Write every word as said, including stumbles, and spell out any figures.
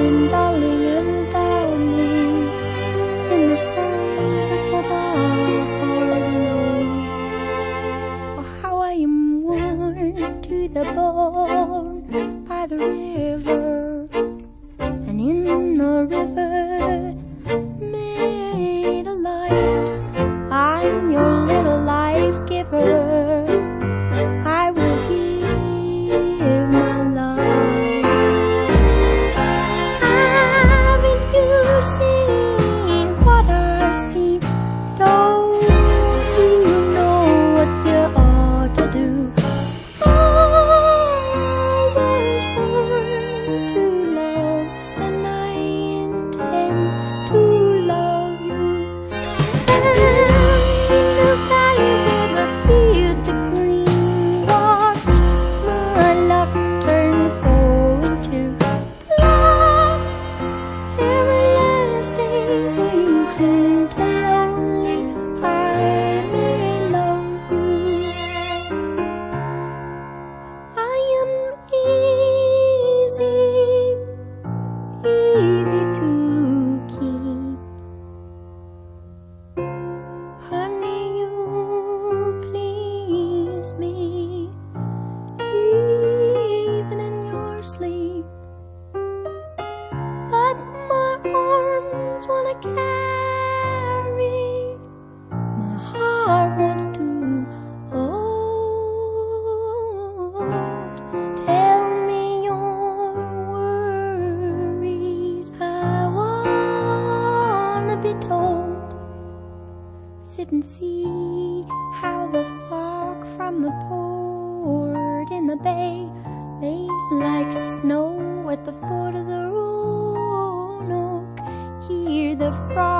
and darling and darling, in the service of our Lord. Oh, how I am worn to the bone by the river, and in the river made a light. I'm your little life giver, I will give my life. Haven't you seen what I've seen? Don't you know what you ought to do? I was born to love, and I intend to love you. And in the valley where the fields are green, watch my luck turn forward to love. Everlasting sweet home to lonely, I may love you. I am easy, easy to keep. Honey, you please me, even in your sleep. But my arms wanna carry, my heart wants to hold. Tell me your worries, I wanna be told. Sit and see how the fog from the port in the bay lays like snow at the foot of the Roanoke. Hear the frost